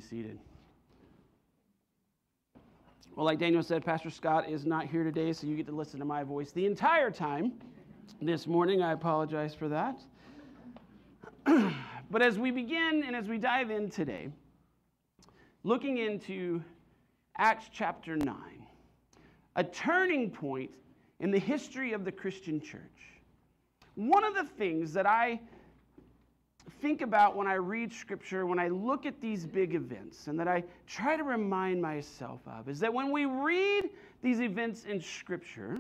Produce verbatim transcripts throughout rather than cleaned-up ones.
seated. Well, like Daniel said, Pastor Scott is not here today, so you get to listen to my voice the entire time this morning. I apologize for that. But as we begin and as we dive in today, looking into Acts chapter nine, a turning point in the history of the Christian church. One of the things that I think about when I read Scripture, when I look at these big events, and that I try to remind myself of, is that when we read these events in Scripture,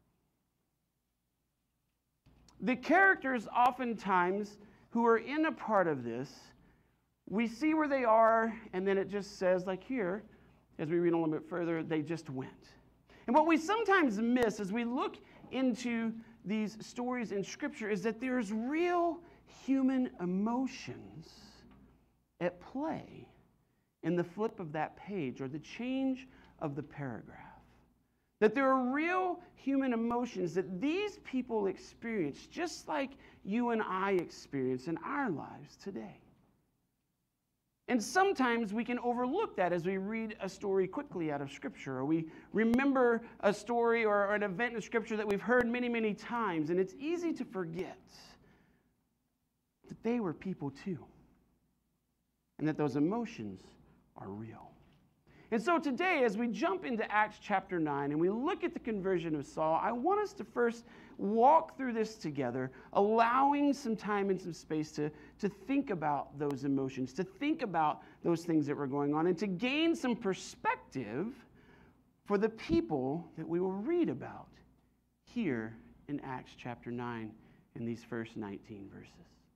the characters oftentimes who are in a part of this, we see where they are, and then it just says, like here, as we read a little bit further, they just went. And what we sometimes miss as we look into these stories in Scripture is that there's real human emotions at play in the flip of that page or the change of the paragraph. That there are real human emotions that these people experience just like you and I experience in our lives today. And sometimes we can overlook that as we read a story quickly out of Scripture, or we remember a story or an event in Scripture that we've heard many, many times, and it's easy to forget that they were people too, and that those emotions are real. And so today, as we jump into Acts chapter nine and we look at the conversion of Saul, I want us to first walk through this together, allowing some time and some space to, to think about those emotions, to think about those things that were going on, and to gain some perspective for the people that we will read about here in Acts chapter nine in these first nineteen verses.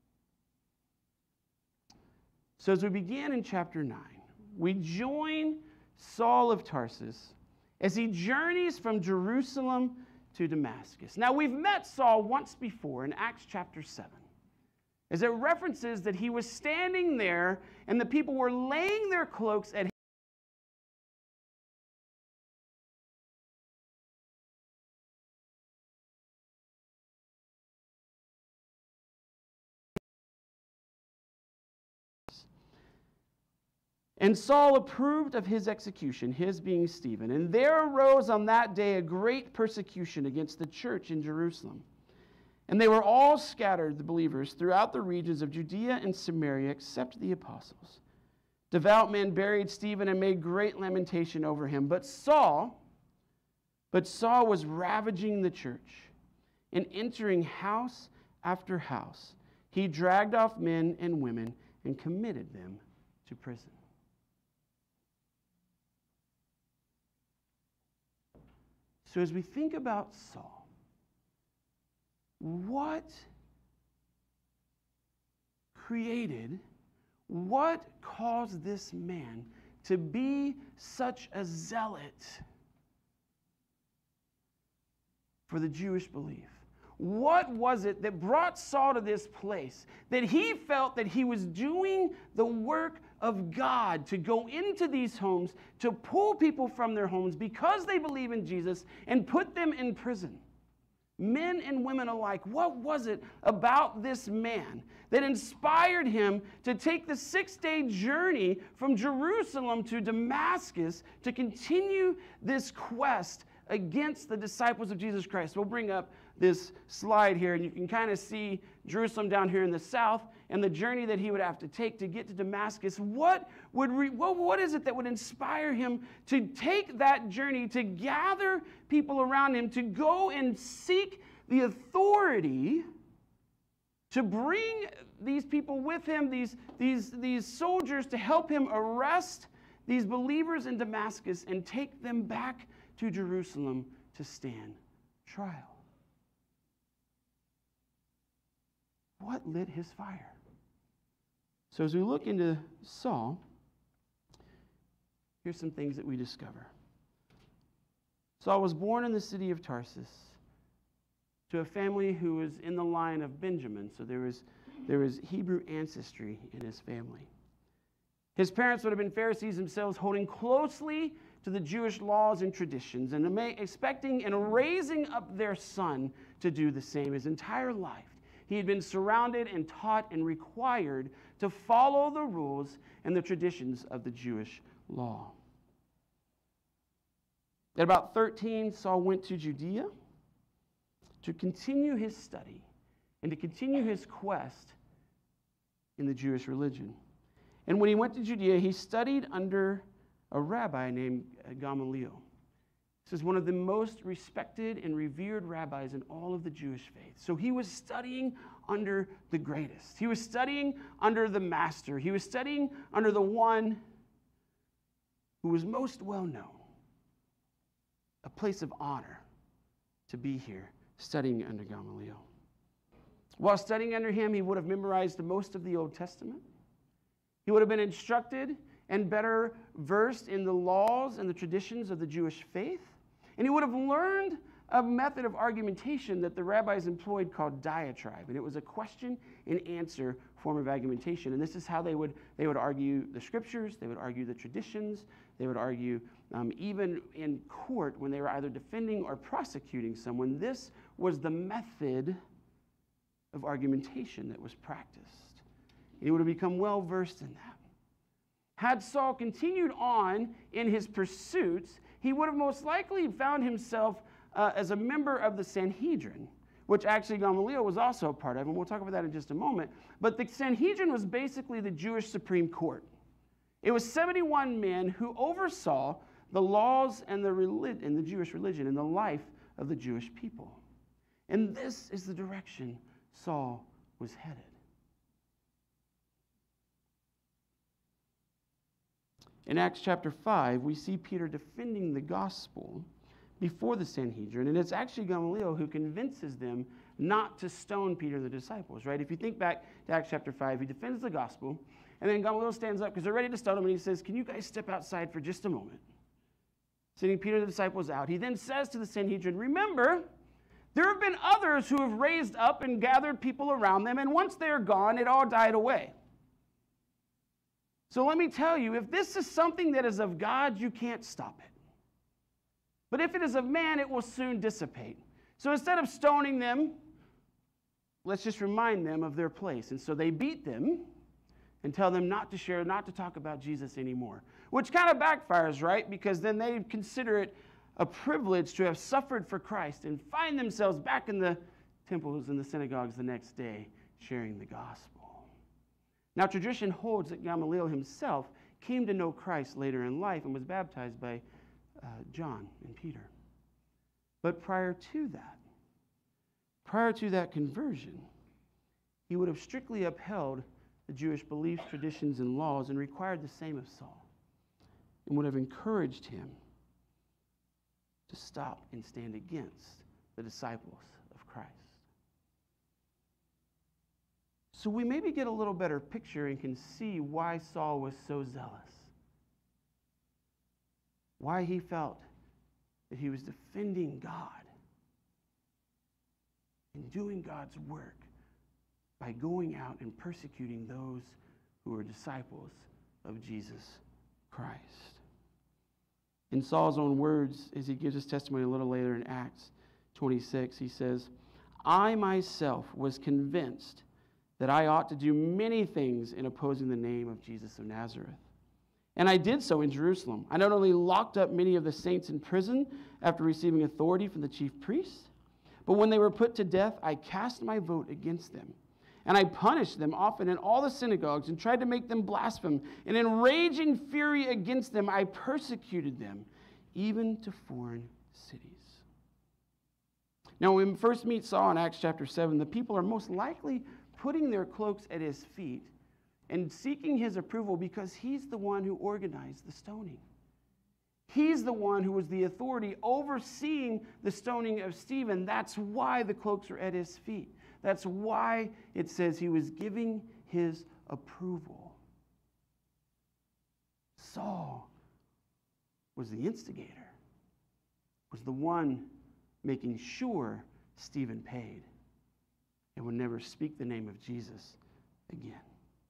So as we begin in chapter nine, we join Saul of Tarsus as he journeys from Jerusalem to Damascus. Now, we've met Saul once before in Acts chapter seven, as it references that he was standing there and the people were laying their cloaks at his And Saul approved of his execution, his being Stephen. And there arose on that day a great persecution against the church in Jerusalem. And they were all scattered, the believers, throughout the regions of Judea and Samaria, except the apostles. Devout men buried Stephen and made great lamentation over him. But Saul, but Saul was ravaging the church and entering house after house. He dragged off men and women and committed them to prison. So as we think about Saul, what created, what caused this man to be such a zealot for the Jewish belief? What was it that brought Saul to this place that he felt that he was doing the work of God to go into these homes, to pull people from their homes because they believe in Jesus and put them in prison? Men and women alike, what was it about this man that inspired him to take the six-day journey from Jerusalem to Damascus to continue this quest against the disciples of Jesus Christ? We'll bring up this slide here, and you can kind of see Jerusalem down here in the south and the journey that he would have to take to get to Damascus. What would re, what, what is it that would inspire him to take that journey, to gather people around him, to go and seek the authority to bring these people with him, these, these, these soldiers, to help him arrest these believers in Damascus and take them back to Jerusalem to stand trial? What lit his fire? So as we look into Saul, here's some things that we discover. Saul was born in the city of Tarsus to a family who was in the line of Benjamin, so there was, there was Hebrew ancestry in his family. His parents would have been Pharisees themselves, holding closely to the Jewish laws and traditions, and expecting and raising up their son to do the same his entire life. He had been surrounded and taught and required to follow the rules and the traditions of the Jewish law. At about thirteen, Saul went to Judea to continue his study and to continue his quest in the Jewish religion. And when he went to Judea, he studied under a rabbi named Gamaliel. This is one of the most respected and revered rabbis in all of the Jewish faith. So he was studying under the greatest. He was studying under the master. He was studying under the one who was most well known. A place of honor to be here, studying under Gamaliel. While studying under him, he would have memorized most of the Old Testament. He would have been instructed and better versed in the laws and the traditions of the Jewish faith. And he would have learned a method of argumentation that the rabbis employed called diatribe. And it was a question and answer form of argumentation. And this is how they would, they would argue the scriptures, they would argue the traditions, they would argue um, even in court when they were either defending or prosecuting someone. This was the method of argumentation that was practiced. And he would have become well versed in that. Had Saul continued on in his pursuits, he would have most likely found himself uh, as a member of the Sanhedrin, which actually Gamaliel was also a part of, and we'll talk about that in just a moment. But the Sanhedrin was basically the Jewish Supreme Court. It was seventy-one men who oversaw the laws and the, relig- and the Jewish religion and the life of the Jewish people. And this is the direction Saul was headed. In Acts chapter five, we see Peter defending the gospel before the Sanhedrin, and it's actually Gamaliel who convinces them not to stone Peter and the disciples, right? If you think back to Acts chapter five, he defends the gospel, and then Gamaliel stands up because they're ready to stone him, and he says, "Can you guys step outside for just a moment?" Sending Peter and the disciples out. He then says to the Sanhedrin, "Remember, there have been others who have raised up and gathered people around them, and once they're gone, it all died away. So let me tell you, if this is something that is of God, you can't stop it. But if it is of man, it will soon dissipate. So instead of stoning them, let's just remind them of their place." And so they beat them and tell them not to share, not to talk about Jesus anymore, which kind of backfires, right? Because then they consider it a privilege to have suffered for Christ and find themselves back in the temples and the synagogues the next day sharing the gospel. Now, tradition holds that Gamaliel himself came to know Christ later in life and was baptized by uh, John and Peter. But prior to that, prior to that conversion, he would have strictly upheld the Jewish beliefs, traditions, and laws and required the same of Saul, and would have encouraged him to stop and stand against the disciples of Christ. So we maybe get a little better picture and can see why Saul was so zealous. Why he felt that he was defending God and doing God's work by going out and persecuting those who were disciples of Jesus Christ. In Saul's own words, as he gives his testimony a little later in Acts twenty-six, he says, "I myself was convinced that I ought to do many things in opposing the name of Jesus of Nazareth. And I did so in Jerusalem. I not only locked up many of the saints in prison after receiving authority from the chief priests, but when they were put to death, I cast my vote against them. And I punished them often in all the synagogues and tried to make them blaspheme. And in raging fury against them, I persecuted them, even to foreign cities." Now, when we first meet Saul in Acts chapter seven, the people are most likely putting their cloaks at his feet and seeking his approval because he's the one who organized the stoning. He's the one who was the authority overseeing the stoning of Stephen. That's why the cloaks are at his feet. That's why it says he was giving his approval. Saul was the instigator, was the one making sure Stephen paid and would never speak the name of Jesus again.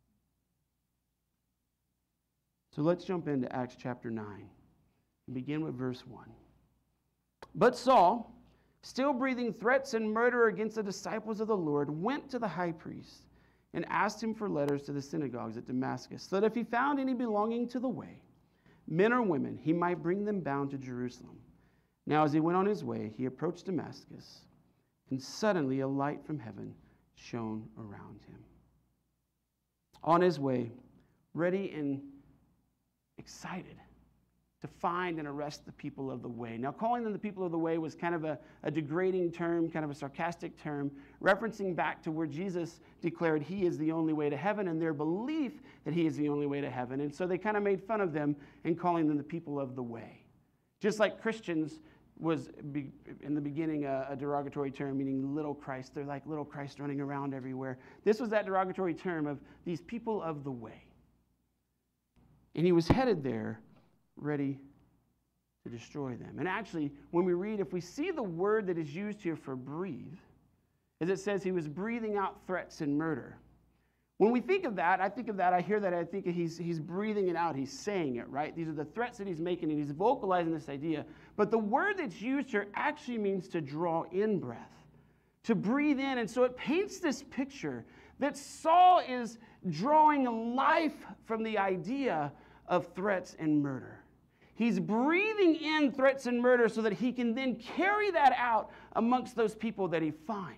So let's jump into Acts chapter nine and begin with verse one. "But Saul, still breathing threats and murder against the disciples of the Lord, went to the high priest and asked him for letters to the synagogues at Damascus, so that if he found any belonging to the way, men or women, he might bring them bound to Jerusalem. Now as he went on his way, he approached Damascus, and suddenly a light from heaven shone around him. On his way, ready and excited to find and arrest the people of the way. Now, calling them the people of the way was kind of a, a degrading term, kind of a sarcastic term, referencing back to where Jesus declared he is the only way to heaven and their belief that he is the only way to heaven. And so they kind of made fun of them and calling them the people of the way. Just like Christians was be, in the beginning a, a derogatory term, meaning little Christ. They're like little Christ running around everywhere. This was that derogatory term of these people of the way. And he was headed there ready to destroy them. And actually, when we read, if we see the word that is used here for breathe, as it says he was breathing out threats and murder. When we think of that, I think of that, I hear that, I think he's, he's breathing it out, he's saying it, right? These are the threats that he's making, and he's vocalizing this idea. But the word that's used here actually means to draw in breath, to breathe in. And so it paints this picture that Saul is drawing life from the idea of threats and murder. He's breathing in threats and murder so that he can then carry that out amongst those people that he finds.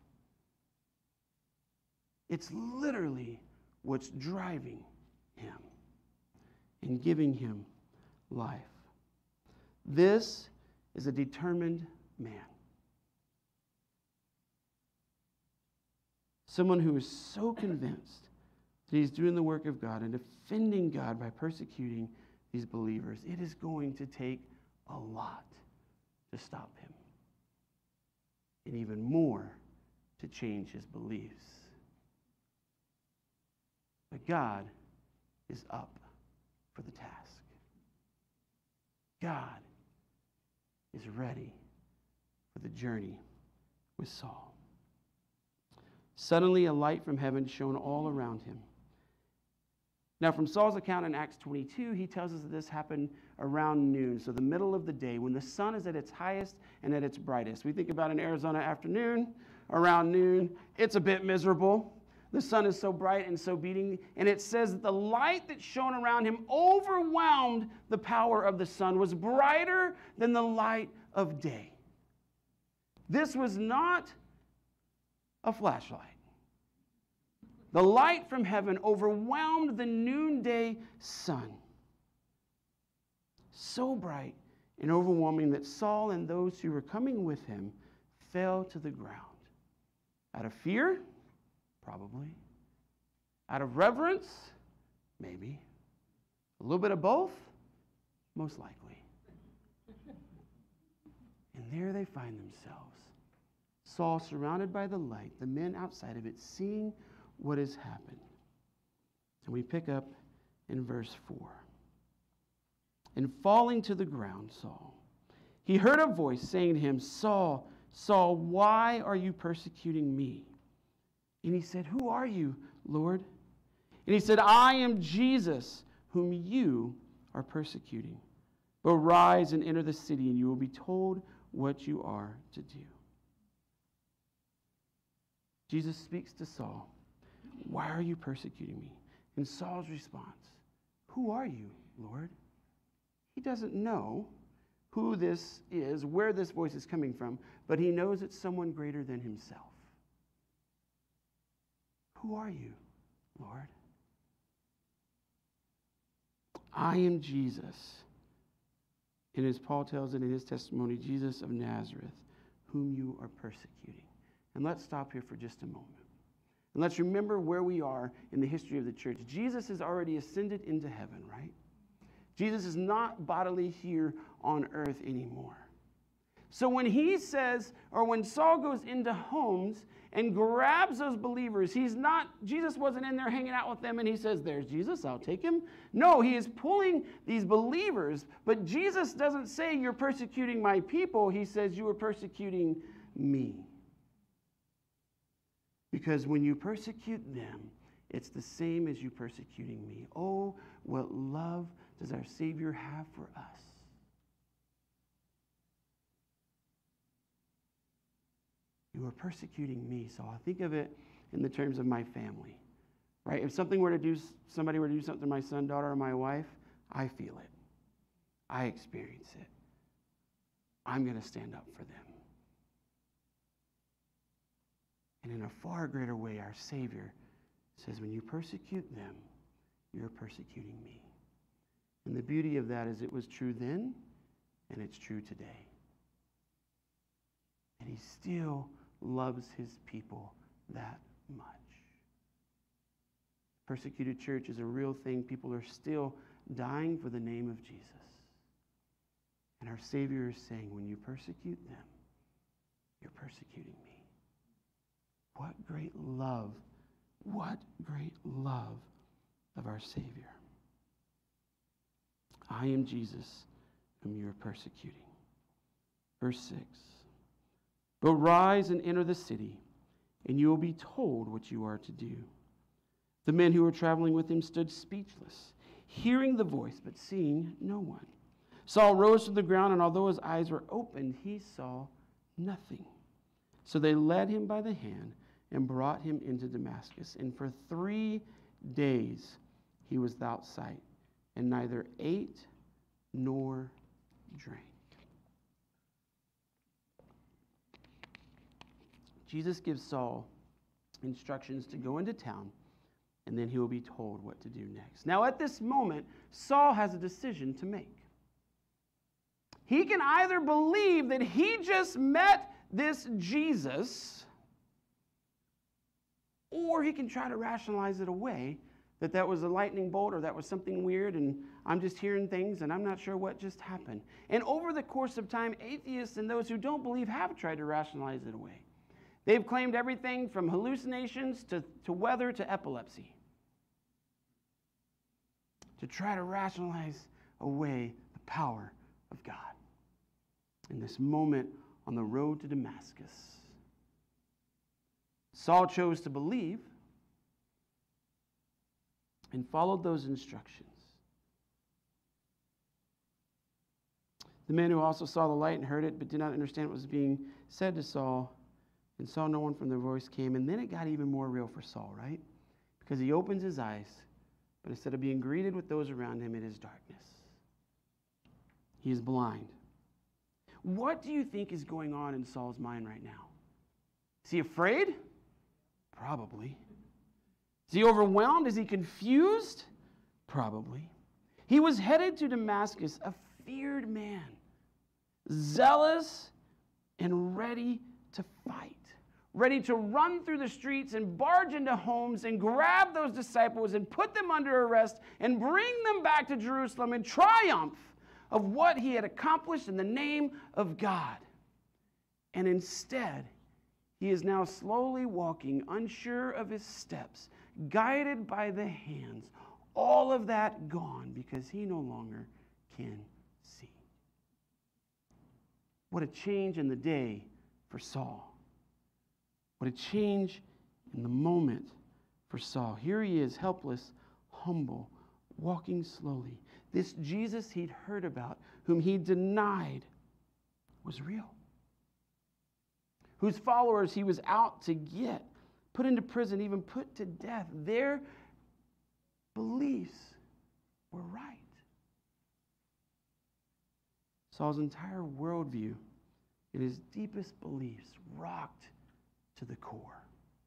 It's literally what's driving him and giving him life. This is a determined man. Someone who is so convinced that he's doing the work of God and defending God by persecuting these believers. It is going to take a lot to stop him, and even more to change his beliefs. But God is up for the task. God is ready for the journey with Saul. Suddenly a light from heaven shone all around him. Now, from Saul's account in Acts twenty-two, he tells us that this happened around noon, so the middle of the day, when the sun is at its highest and at its brightest. We think about an Arizona afternoon, around noon, it's a bit miserable. The sun is so bright and so beating, and it says that the light that shone around him overwhelmed the power of the sun, was brighter than the light of day. This was not a flashlight. The light from heaven overwhelmed the noonday sun. So bright and overwhelming that Saul and those who were coming with him fell to the ground. Out of fear? Probably. Out of reverence? Maybe. A little bit of both? Most likely. And there they find themselves. Saul surrounded by the light, the men outside of it seeing what has happened. And we pick up in verse four. And falling to the ground, Saul, he heard a voice saying to him, Saul, Saul, why are you persecuting me? And he said, who are you, Lord? And he said, I am Jesus, whom you are persecuting. But rise and enter the city, and you will be told what you are to do. Jesus speaks to Saul. Why are you persecuting me? And Saul's response, who are you, Lord? He doesn't know who this is, where this voice is coming from, but he knows it's someone greater than himself. Who are you, Lord? I am Jesus. And as Paul tells it in his testimony, Jesus of Nazareth, whom you are persecuting. And let's stop here for just a moment. And let's remember where we are in the history of the church. Jesus has already ascended into heaven, right? Jesus is not bodily here on earth anymore. So when he says, or when Saul goes into homes and grabs those believers, he's not, Jesus wasn't in there hanging out with them and he says, there's Jesus, I'll take him. No, he is pulling these believers, but Jesus doesn't say you're persecuting my people. He says you are persecuting me. Because when you persecute them, it's the same as you persecuting me. Oh, what love does our Savior have for us? You are persecuting me, Saul. Think of it in the terms of my family, right? If something were to do, somebody were to do something to my son, daughter, or my wife, I feel it. I experience it. I'm going to stand up for them. And in a far greater way, our Savior says, when you persecute them, you're persecuting me. And the beauty of that is it was true then, and it's true today. And he still loves his people that much. Persecuted church is a real thing. People are still dying for the name of Jesus. And our Savior is saying, when you persecute them, you're persecuting me. What great love, what great love of our Savior. I am Jesus whom you are persecuting. Verse six. But rise and enter the city, and you will be told what you are to do. The men who were traveling with him stood speechless, hearing the voice, but seeing no one. Saul rose from the ground, and although his eyes were opened, he saw nothing. So they led him by the hand and brought him into Damascus. And for three days he was without sight, and neither ate nor drank. Jesus gives Saul instructions to go into town, and then he will be told what to do next. Now, at this moment, Saul has a decision to make. He can either believe that he just met this Jesus, or he can try to rationalize it away, that that was a lightning bolt or that was something weird and I'm just hearing things and I'm not sure what just happened. And over the course of time, atheists and those who don't believe have tried to rationalize it away. They've claimed everything from hallucinations to, to weather to epilepsy, to try to rationalize away the power of God. In this moment on the road to Damascus, Saul chose to believe and followed those instructions. The men who also saw the light and heard it, but did not understand what was being said to Saul, and saw no one from their voice came. And then it got even more real for Saul, right? Because he opens his eyes, but instead of being greeted with those around him, it is darkness. He is blind. What do you think is going on in Saul's mind right now? Is he afraid? Probably. Is he overwhelmed? Is he confused? Probably. He was headed to Damascus, a feared man, zealous and ready to fight, ready to run through the streets and barge into homes and grab those disciples and put them under arrest and bring them back to Jerusalem in triumph of what he had accomplished in the name of God. And instead, he is now slowly walking, unsure of his steps, guided by the hands, all of that gone because he no longer can see. What a change in the day for Saul. What a change in the moment for Saul. Here he is, helpless, humble, walking slowly. This Jesus he'd heard about, whom he denied, was real. Whose followers he was out to get, put into prison, even put to death. Their beliefs were right. Saul's entire worldview and his deepest beliefs rocked to the core.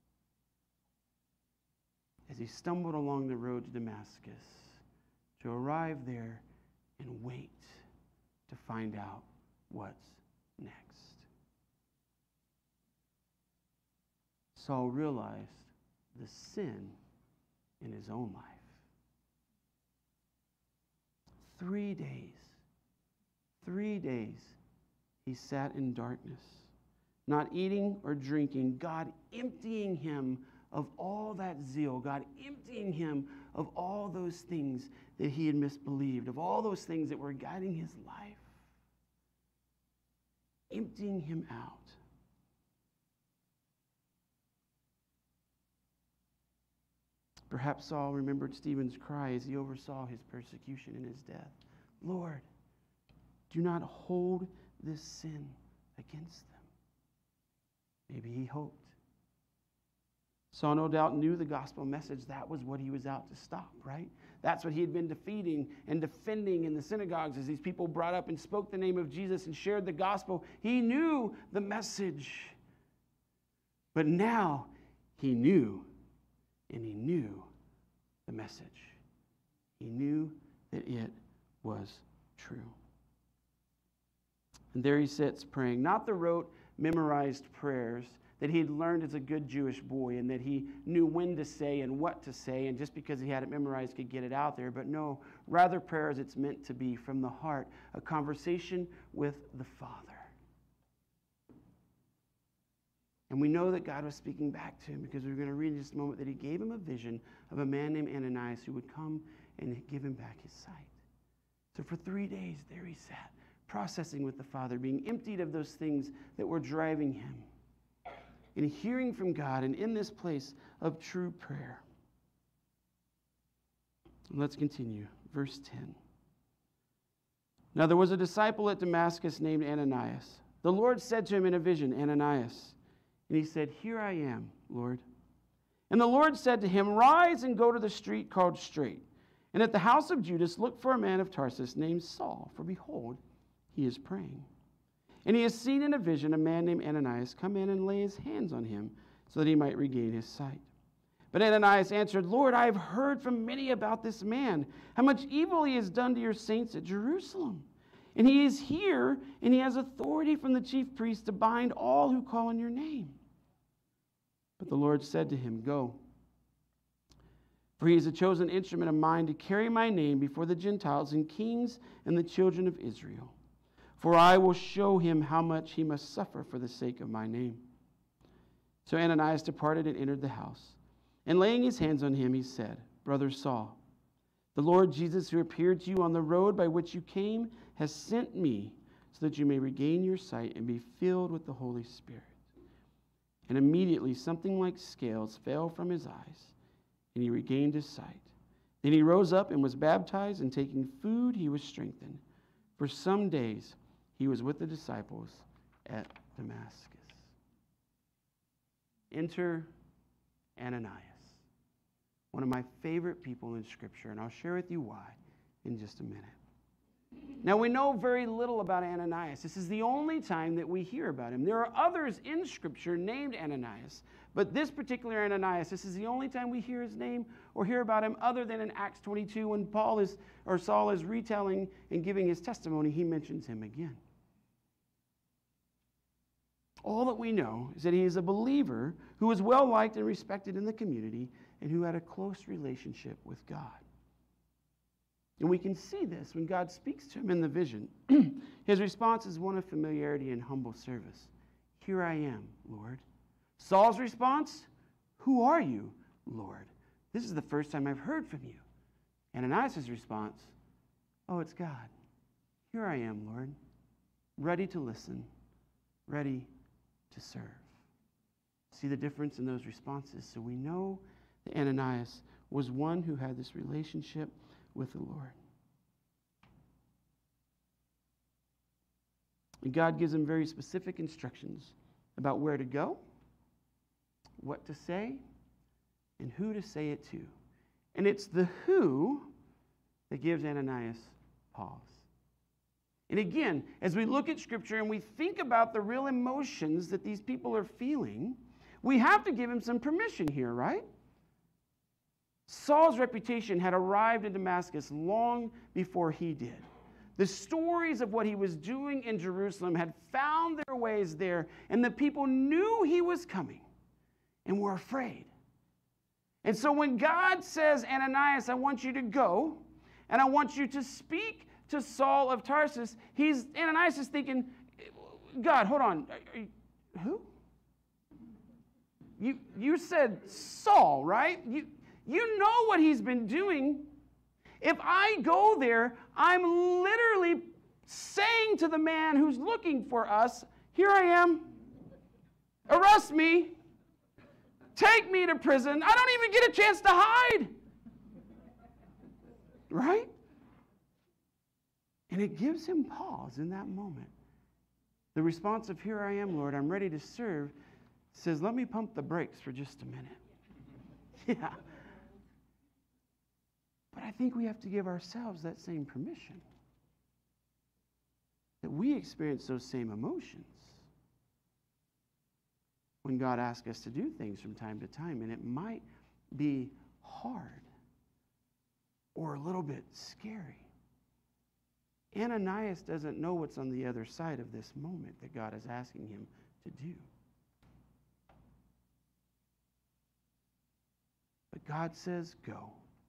As he stumbled along the road to Damascus, to arrive there and wait to find out what's next. Saul realized the sin in his own life. Three days, three days he sat in darkness, not eating or drinking, God emptying him of all that zeal, God emptying him of all those things that he had misbelieved, of all those things that were guiding his life, emptying him out. Perhaps Saul remembered Stephen's cry as he oversaw his persecution and his death. Lord, do not hold this sin against them. Maybe he hoped. Saul no doubt knew the gospel message. That was what he was out to stop, right? That's what he had been defeating and defending in the synagogues as these people brought up and spoke the name of Jesus and shared the gospel. He knew the message. But now he knew, and he knew the message. He knew that it was true. And there he sits praying, not the rote, memorized prayers that he had learned as a good Jewish boy and that he knew when to say and what to say, and just because he had it memorized could get it out there. But no, rather prayer as it's meant to be, from the heart, a conversation with the Father. And we know that God was speaking back to him because we're going to read in just a moment that he gave him a vision of a man named Ananias who would come and give him back his sight. So for three days there he sat, processing with the Father, being emptied of those things that were driving him, and hearing from God, and in this place of true prayer. Let's continue. Verse ten. Now there was a disciple at Damascus named Ananias. The Lord said to him in a vision, Ananias. And he said, Here I am, Lord. And the Lord said to him, Rise and go to the street called Straight, and at the house of Judas look for a man of Tarsus named Saul, for behold, he is praying. And he has seen in a vision a man named Ananias come in and lay his hands on him so that he might regain his sight. But Ananias answered, Lord, I have heard from many about this man, how much evil he has done to your saints at Jerusalem. And he is here, and he has authority from the chief priest to bind all who call on your name. But the Lord said to him, Go, for he is a chosen instrument of mine to carry my name before the Gentiles and kings and the children of Israel. For I will show him how much he must suffer for the sake of my name. So Ananias departed and entered the house. And laying his hands on him, he said, Brother Saul, the Lord Jesus, who appeared to you on the road by which you came, has sent me so that you may regain your sight and be filled with the Holy Spirit. And immediately something like scales fell from his eyes, and he regained his sight. Then he rose up and was baptized, and taking food he was strengthened. For some days he was with the disciples at Damascus. Enter Ananias, one of my favorite people in Scripture, and I'll share with you why in just a minute. Now, we know very little about Ananias. This is the only time that we hear about him. There are others in Scripture named Ananias, but this particular Ananias, this is the only time we hear his name or hear about him other than in Acts twenty-two when Paul is, or Saul is retelling and giving his testimony, he mentions him again. All that we know is that he is a believer who is well liked and respected in the community and who had a close relationship with God. And we can see this when God speaks to him in the vision. His response is one of familiarity and humble service. Here I am, Lord. Saul's response, who are you, Lord? This is the first time I've heard from you. Ananias' response, oh, it's God. Here I am, Lord, ready to listen, ready to serve. See the difference in those responses? So we know that Ananias was one who had this relationship with the Lord. And God gives him very specific instructions about where to go, what to say, and who to say it to. And it's the who that gives Ananias pause. And again, as we look at Scripture and we think about the real emotions that these people are feeling, we have to give him some permission here, right? Saul's reputation had arrived in Damascus long before he did. The stories of what he was doing in Jerusalem had found their ways there, and the people knew he was coming and were afraid. And so when God says, Ananias, I want you to go, and I want you to speak to Saul of Tarsus, he's Ananias is thinking, God, hold on, are you, who? You, you said Saul, right? You... You know what he's been doing. If I go there, I'm literally saying to the man who's looking for us, here I am, arrest me, take me to prison. I don't even get a chance to hide. Right? And it gives him pause in that moment. The response of, here I am, Lord, I'm ready to serve, says, let me pump the brakes for just a minute. Yeah. But I think we have to give ourselves that same permission. That we experience those same emotions when God asks us to do things from time to time. And it might be hard or a little bit scary. Ananias doesn't know what's on the other side of this moment that God is asking him to do. But God says, go.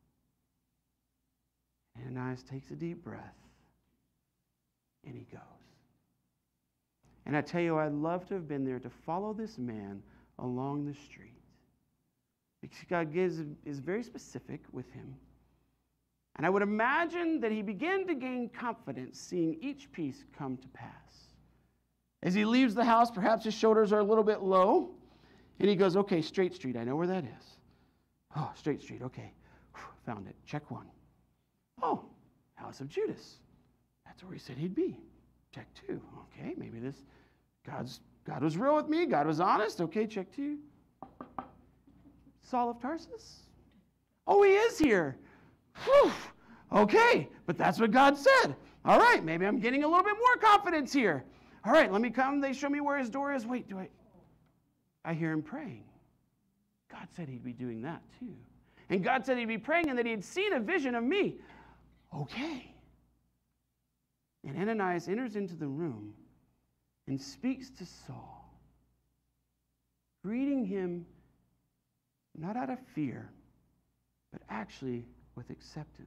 Ananias takes a deep breath, and he goes. And I tell you, I'd love to have been there to follow this man along the street. Because God gives, is very specific with him. And I would imagine that he began to gain confidence seeing each piece come to pass. As he leaves the house, perhaps his shoulders are a little bit low, and he goes, okay, Straight Street, I know where that is. Oh, Straight Street, okay. Found it. Check one. Oh, House of Judas. That's where he said he'd be. Check two. Okay, maybe this, God's, God was real with me. God was honest. Okay, check two. Saul of Tarsus. Oh, he is here. Whew. Okay, but that's what God said. All right, maybe I'm getting a little bit more confidence here. All right, let me come. They show me where his door is. Wait, do I? I hear him praying. God said he'd be doing that too. And God said he'd be praying and that he'd seen a vision of me. Okay. And Ananias enters into the room and speaks to Saul, greeting him not out of fear, but actually with acceptance,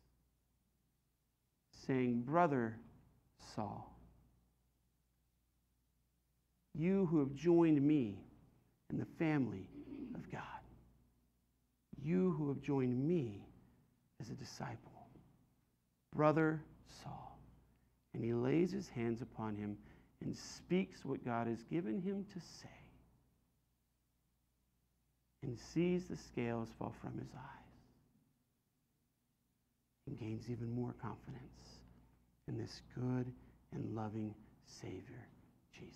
saying, Brother Saul, you who have joined me in the family of God, you who have joined me as a disciple, Brother Saul. And he lays his hands upon him and speaks what God has given him to say, and sees the scales fall from his eyes, and gains even more confidence in this good and loving Savior, Jesus.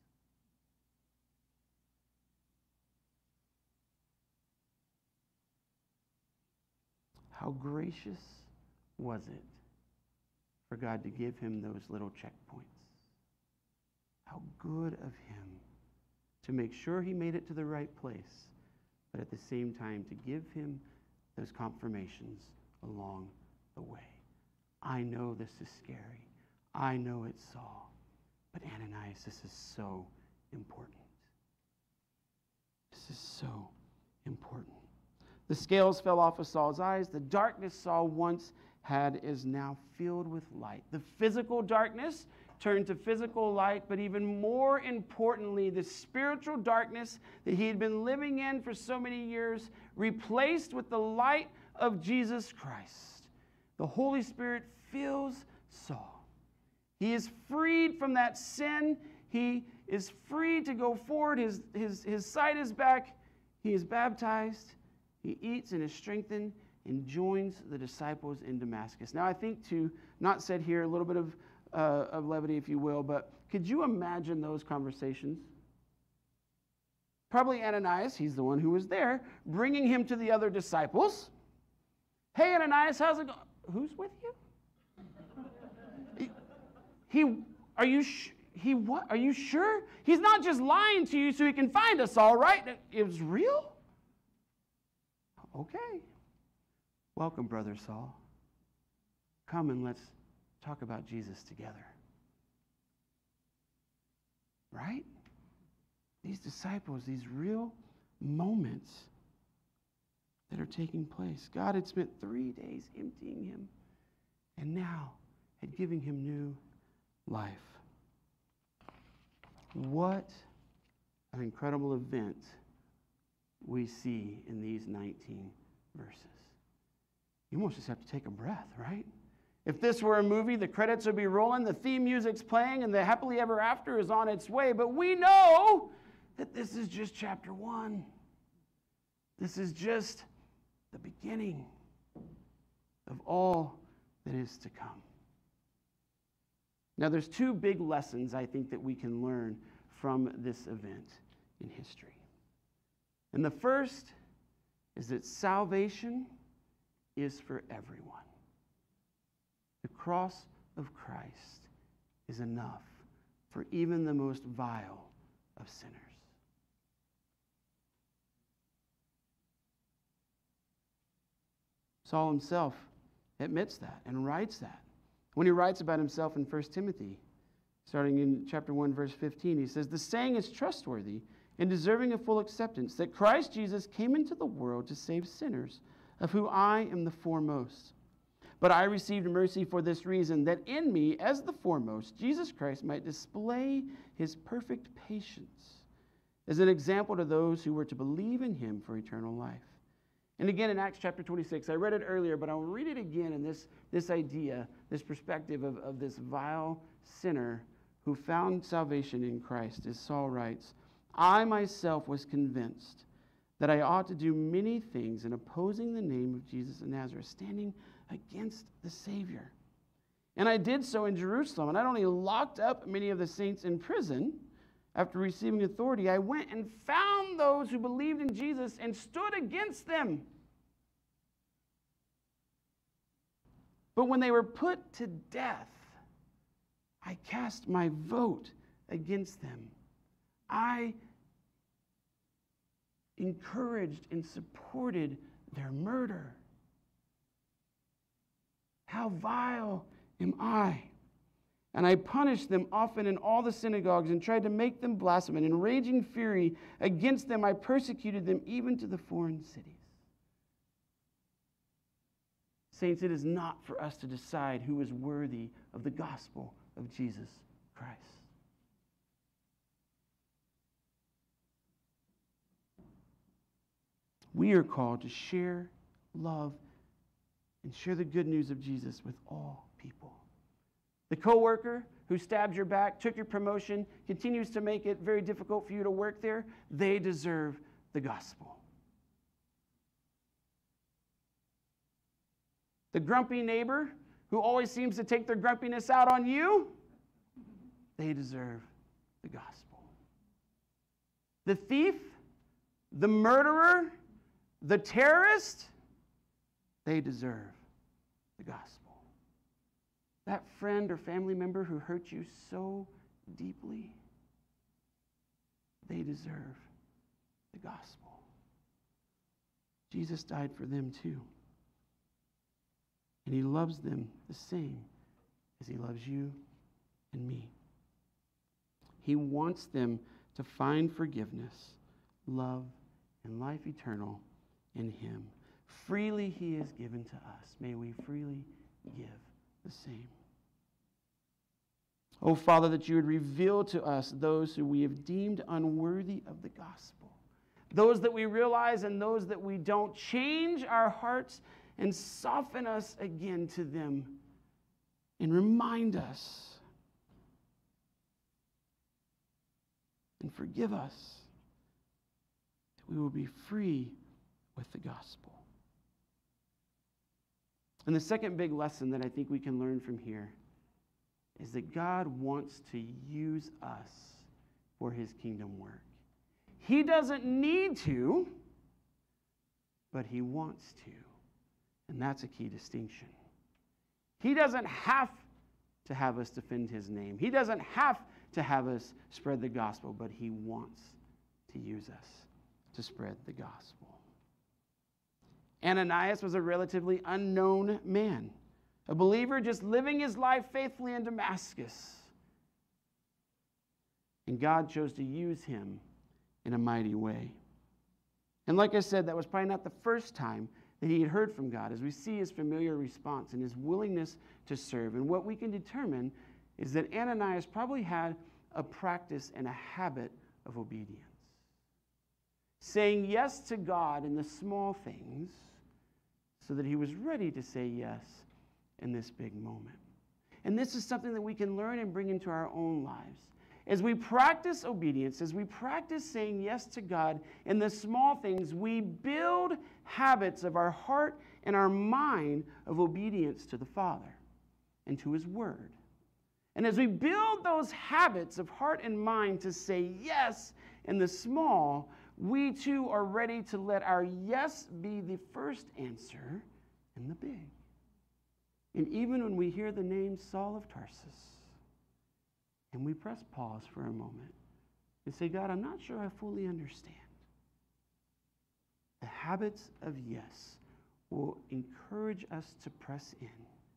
How gracious was it for God to give him those little checkpoints? How good of him to make sure he made it to the right place, but at the same time to give him those confirmations along the way. I know this is scary. I know it's Saul. But Ananias, this is so important. This is so important. The scales fell off of Saul's eyes. The darkness Saul once had is now filled with light. The physical darkness turned to physical light, but even more importantly, the spiritual darkness that he had been living in for so many years, replaced with the light of Jesus Christ. The Holy Spirit fills Saul. He is freed from that sin. He is free to go forward. His, his, his sight is back. He is baptized. He eats and is strengthened and joins the disciples in Damascus. Now, I think to, not said here, a little bit of, uh, of levity, if you will, but could you imagine those conversations? Probably Ananias, he's the one who was there, bringing him to the other disciples. Hey, Ananias, how's it going? Who's with you? he, he, are you, sh- he what? Are you sure? He's not just lying to you so he can find us all, right? It was real? Okay. Welcome, Brother Saul. Come and let's talk about Jesus together. Right? These disciples, these real moments that are taking place. God had spent three days emptying him and now had given him new life. What an incredible event we see in these nineteen verses. You almost just have to take a breath, right? If this were a movie, the credits would be rolling, the theme music's playing, and the happily ever after is on its way. But we know that this is just chapter one. This is just the beginning of all that is to come. Now, there's two big lessons I think that we can learn from this event. in history. And the first is that salvation is for everyone. The cross of Christ is enough for even the most vile of sinners. Saul himself admits that and writes that. When he writes about himself in First Timothy, starting in chapter one, verse fifteen, he says, "The saying is trustworthy and deserving of full acceptance, that Christ Jesus came into the world to save sinners, of whom I am the foremost. But I received mercy for this reason, that in me, as the foremost, Jesus Christ might display his perfect patience as an example to those who were to believe in him for eternal life." And again in Acts chapter twenty-six, I read it earlier, but I'll read it again in this, this idea, this perspective of, of this vile sinner who found salvation in Christ. As Saul writes, "I myself was convinced that I ought to do many things in opposing the name of Jesus of Nazareth, standing against the Savior. And I did so in Jerusalem, and not only locked up many of the saints in prison. After receiving authority, I went and found those who believed in Jesus and stood against them. But when they were put to death, I cast my vote against them. I encouraged and supported their murder. How vile am I? And I punished them often in all the synagogues and tried to make them blaspheme. And in raging fury against them, I persecuted them even to the foreign cities." Saints, it is not for us to decide who is worthy of the gospel of Jesus Christ. We are called to share, love, and share the good news of Jesus with all people. The coworker who stabbed your back, took your promotion, continues to make it very difficult for you to work there, they deserve the gospel. The grumpy neighbor who always seems to take their grumpiness out on you, they deserve the gospel. The thief, the murderer, the terrorist, they deserve the gospel. That friend or family member who hurt you so deeply, they deserve the gospel. Jesus died for them too. And he loves them the same as he loves you and me. He wants them to find forgiveness, love, and life eternal in him. Freely he is given to us. May we freely give the same. Oh, Father, that you would reveal to us those who we have deemed unworthy of the gospel, those that we realize and those that we don't. Change our hearts and soften us again to them and remind us and forgive us that we will be free with the gospel. And the second big lesson that I think we can learn from here is that God wants to use us for his kingdom work. He doesn't need to, but he wants to. And that's a key distinction. He doesn't have to have us defend his name. He doesn't have to have us spread the gospel, but he wants to use us to spread the gospel. Ananias was a relatively unknown man, a believer just living his life faithfully in Damascus. And God chose to use him in a mighty way. And like I said, that was probably not the first time that he had heard from God, as we see his familiar response and his willingness to serve. And what we can determine is that Ananias probably had a practice and a habit of obedience. Saying yes to God in the small things so that he was ready to say yes in this big moment. And this is something that we can learn and bring into our own lives. As we practice obedience, as we practice saying yes to God in the small things, we build habits of our heart and our mind of obedience to the Father and to his word. And as we build those habits of heart and mind to say yes and the small, we too are ready to let our yes be the first answer in the big. And even when we hear the name Saul of Tarsus, and we press pause for a moment and say, God, I'm not sure I fully understand. The habits of yes will encourage us to press in,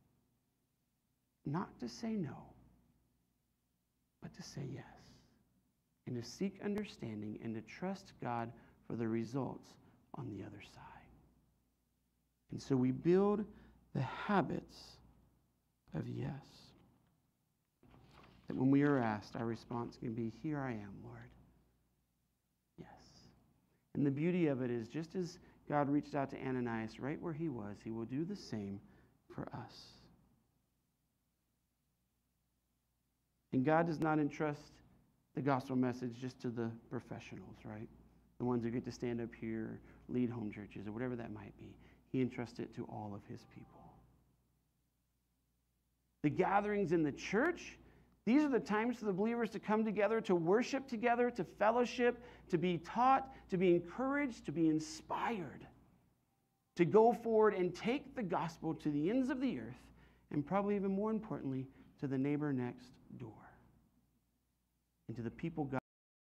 not to say no, but to say yes, and to seek understanding and to trust God for the results on the other side. And so we build the habits of yes. That when we are asked, our response can be, here I am, Lord. Yes. And the beauty of it is, just as God reached out to Ananias right where he was, he will do the same for us. And God does not entrust the gospel message just to the professionals, right? The ones who get to stand up here, lead home churches, or whatever that might be. He entrusts it to all of his people. The gatherings in the church, these are the times for the believers to come together, to worship together, to fellowship, to be taught, to be encouraged, to be inspired, to go forward and take the gospel to the ends of the earth, and probably even more importantly, to the neighbor next door, and to the people God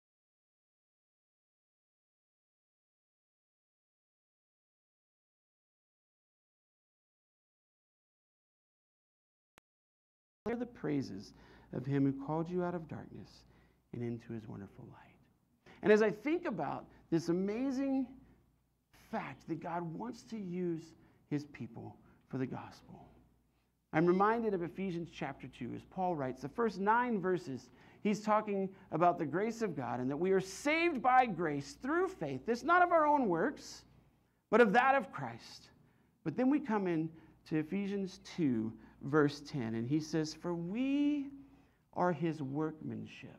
declare the praises of him who called you out of darkness and into his wonderful light. And as I think about this amazing fact that God wants to use his people for the gospel, I'm reminded of Ephesians chapter two, as Paul writes, the first nine verses, he's talking about the grace of God and that we are saved by grace through faith. This not of our own works, but of that of Christ. But then we come in to Ephesians two, verse ten, and he says, for we are his workmanship,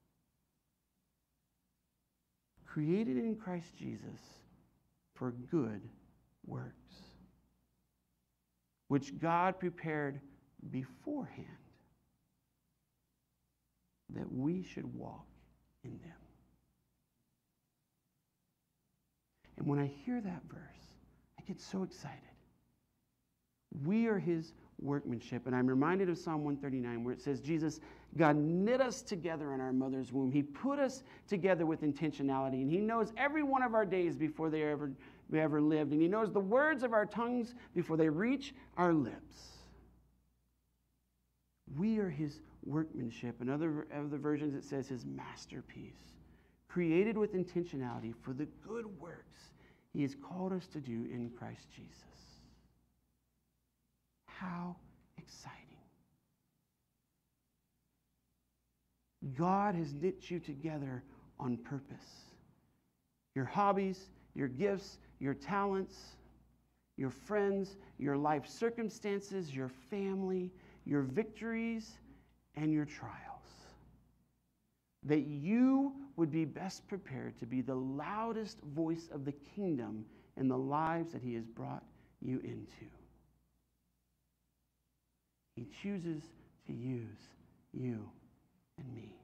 created in Christ Jesus for good works, which God prepared beforehand that we should walk in them. And when I hear that verse, I get so excited. We are his workmanship. And I'm reminded of Psalm one thirty-nine, where it says, Jesus, God knit us together in our mother's womb. He put us together with intentionality, and he knows every one of our days before they ever, we ever lived, and he knows the words of our tongues before they reach our lips. We are his workmanship. In other, other versions, it says his masterpiece, created with intentionality for the good works he has called us to do in Christ Jesus. How exciting. God has knit you together on purpose. Your hobbies, your gifts, your talents, your friends, your life circumstances, your family, your victories, and your trials. That you would be best prepared to be the loudest voice of the kingdom in the lives that he has brought you into. He chooses to use you and me.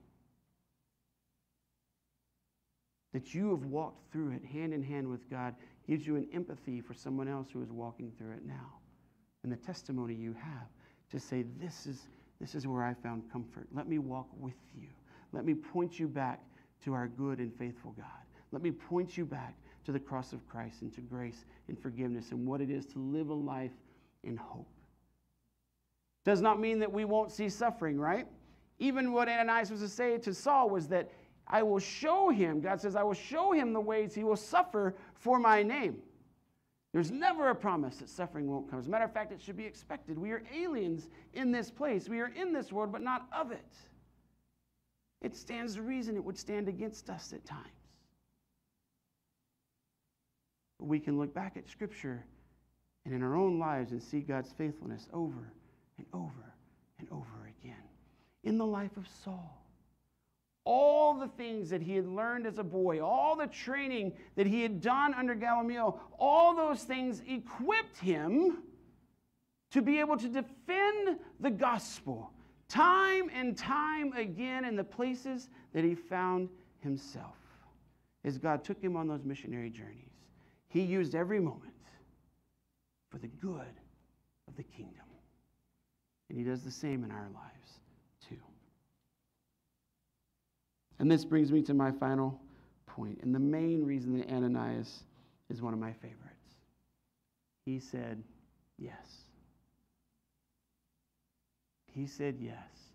That you have walked through it hand in hand with God gives you an empathy for someone else who is walking through it now. And the testimony you have to say, this is, this is where I found comfort. Let me walk with you. Let me point you back to our good and faithful God. Let me point you back to the cross of Christ and to grace and forgiveness and what it is to live a life in hope. Does not mean that we won't see suffering, right? Even what Ananias was to say to Saul was that I will show him, God says, I will show him the ways he will suffer for my name. There's never a promise that suffering won't come. As a matter of fact, it should be expected. We are aliens in this place. We are in this world, but not of it. It stands to reason it would stand against us at times. But we can look back at Scripture and in our own lives and see God's faithfulness over and over and over again. In the life of Saul, all the things that he had learned as a boy, all the training that he had done under Gamaliel, all those things equipped him to be able to defend the gospel time and time again in the places that he found himself. as God took him on those missionary journeys, he used every moment for the good of the kingdom. And he does the same in our lives too. And this brings me to my final point, and the main reason that Ananias is one of my favorites. He said yes. He said yes,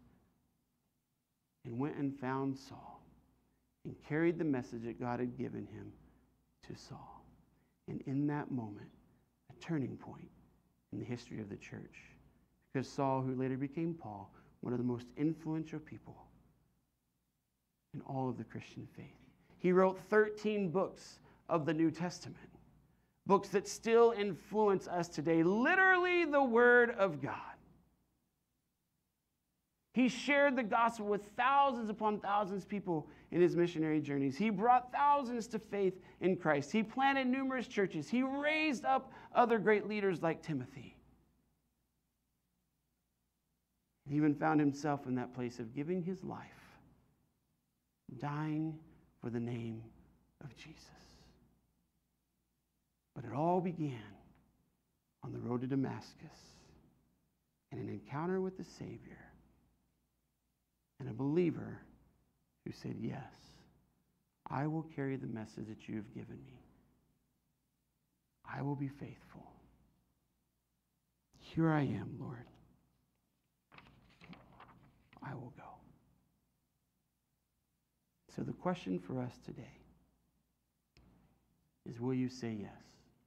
and went and found Saul and carried the message that God had given him to Saul. And in that moment, a turning point in the history of the church, because Saul, who later became Paul, one of the most influential people in all of the Christian faith. He wrote thirteen books of the New Testament, books that still influence us today, literally the Word of God. He shared the gospel with thousands upon thousands of people in his missionary journeys. He brought thousands to faith in Christ. He planted numerous churches. He raised up other great leaders like Timothy. He even found himself in that place of giving his life, dying for the name of Jesus. But it all began on the road to Damascus in an encounter with the Savior and a believer who said, yes, I will carry the message that you have given me. I will be faithful. Here I am, Lord. I will go. So the question for us today is, will you say yes?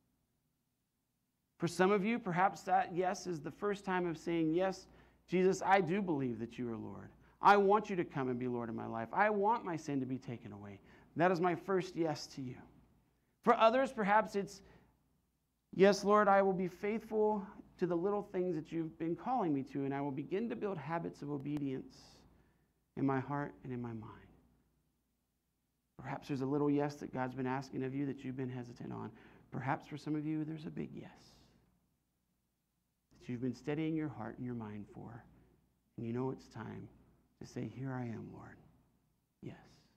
For some of you, perhaps that yes is the first time of saying, yes, Jesus, I do believe that you are Lord. I want you to come and be Lord of my life. I want my sin to be taken away. That is my first yes to you. For others, perhaps it's, yes, Lord, I will be faithful to the little things that you've been calling me to, and I will begin to build habits of obedience in my heart and in my mind. Perhaps there's a little yes that God's been asking of you that you've been hesitant on. Perhaps for some of you, there's a big yes that you've been steadying your heart and your mind for, and you know it's time to say, here I am, Lord. Yes.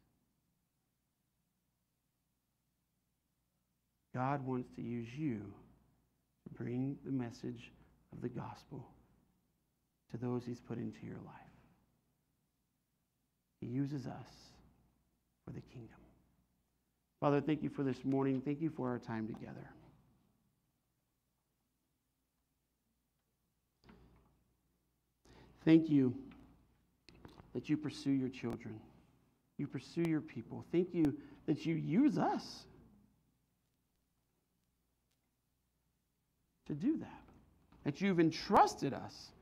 God wants to use you to bring the message of the gospel to those he's put into your life. He uses us for the kingdom. Father, thank you for this morning. Thank you for our time together. Thank you that you pursue your children. You pursue your people. Thank you that you use us to do that. That you've entrusted us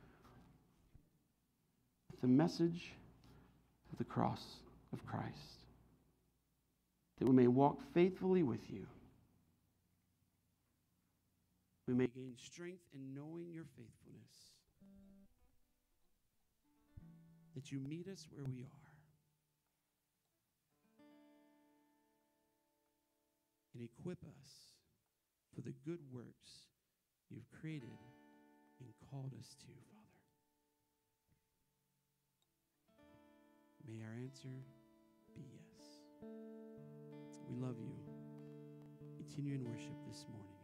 with the message of the cross of Christ. That we may walk faithfully with you. We may gain strength in knowing your faithfulness. That you meet us where we are. And equip us for the good works you've created and called us to, Father. May our answer be yes. We love you. Continue in worship this morning.